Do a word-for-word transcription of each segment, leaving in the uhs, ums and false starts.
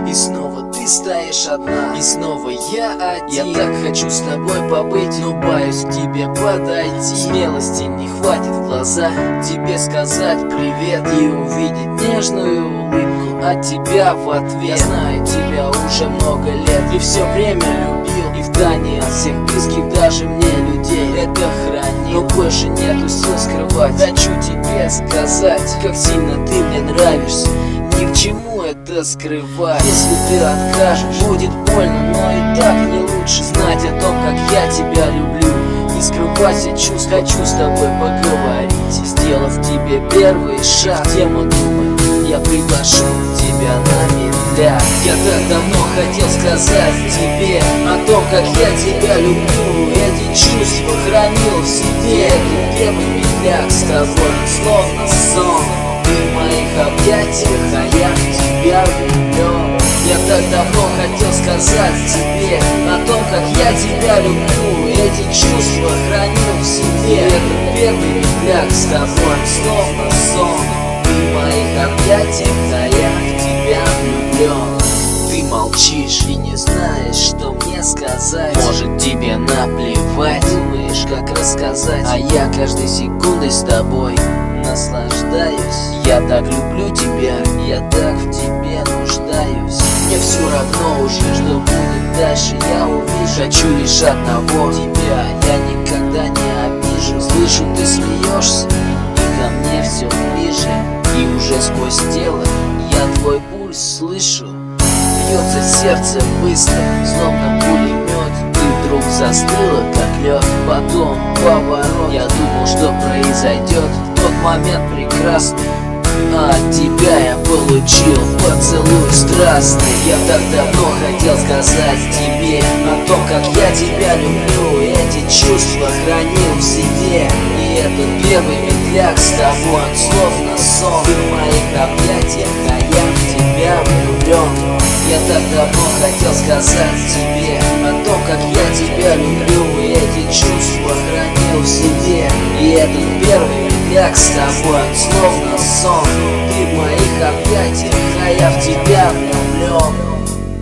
И снова ты стоишь одна, и снова я один. Я так хочу с тобой побыть, но боюсь к тебе подойти. Смелости не хватит в глаза тебе сказать привет и увидеть нежную улыбку от тебя в ответ. Я знаю тебя уже много лет и все время любил, и втайне от всех близких, даже мне людей, это хранил. Но больше нету сил скрывать. Хочу тебе сказать, как сильно ты мне нравишься. Ни к чему это скрывать. Если ты откажешь, будет больно, но и так не лучше знать о том, как я тебя люблю. Не скрывать все чувства, хочу с тобой поговорить. Сделав тебе первый шаг, тему думай, я приглашу тебя на медляк. Я так давно хотел сказать тебе о том, как я тебя люблю. Эти чувства хранил в себе. Это первый медляк с тобой, словно сон. Ты в моих объятиях, а я в тебя влюблен. Я так давно хотел сказать тебе о том, как я тебя люблю. Эти чувства хранил в себе. Это первый медляк с тобой, словно сон. Ты в моих объятиях, а я в тебя влюблен. Ты молчишь и не знаешь, что мне сказать. Может, тебе наплевать, думаешь, как рассказать. А я каждой секундой с тобой наслаждаюсь. Я так люблю тебя, я так в тебе нуждаюсь. Мне все равно уже, что будет дальше, я увижу. Хочу лишь одного тебя, я никогда не обижу. Слышу, ты смеешься, и ко мне все ближе. И уже сквозь тело я твой пульс слышу. Бьется сердце быстро, словно пулемет. Ты вдруг застыла, как лед. Потом поворот. Я думал, что произойдет в тот момент прекрасный, а от тебя я получил поцелуй страстный. Я так давно хотел сказать тебе о том, как я тебя люблю. Эти чувства хранил в себе. И этот первый медляк с тобой, словно сон. Ты в моих объятиях, а я в тебя влюблен. Я так давно хотел сказать тебе о том, как я тебя люблю. И эти чувства хранил в себе. И этот первый медляк с тобой, словно сон. Ты в моих объятиях, а я в тебя влюблен.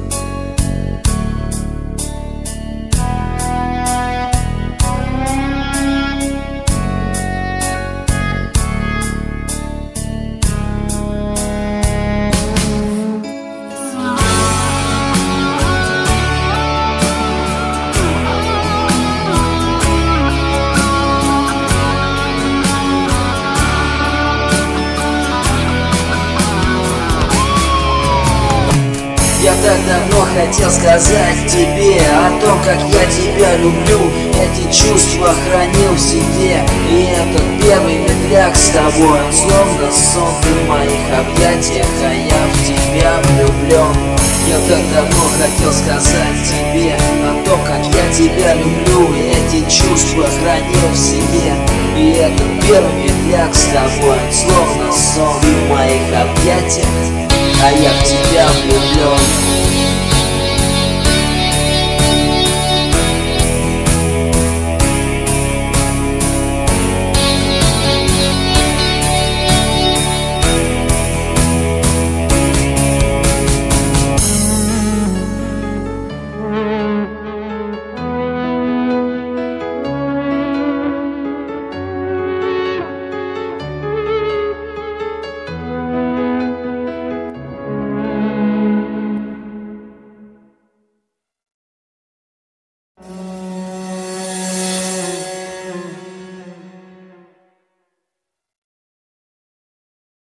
Я так давно хотел сказать тебе о том, как я тебя люблю. Эти чувства хранил в себе. И этот первый медляк с тобой, словно сон. Ты в моих объятиях, а я в тебя влюблен. Я так давно хотел сказать тебе о том, как я тебя люблю. И эти чувства хранил в себе. И этот первый медляк с тобой, словно сон. Ты в моих объятиях, а я в тебя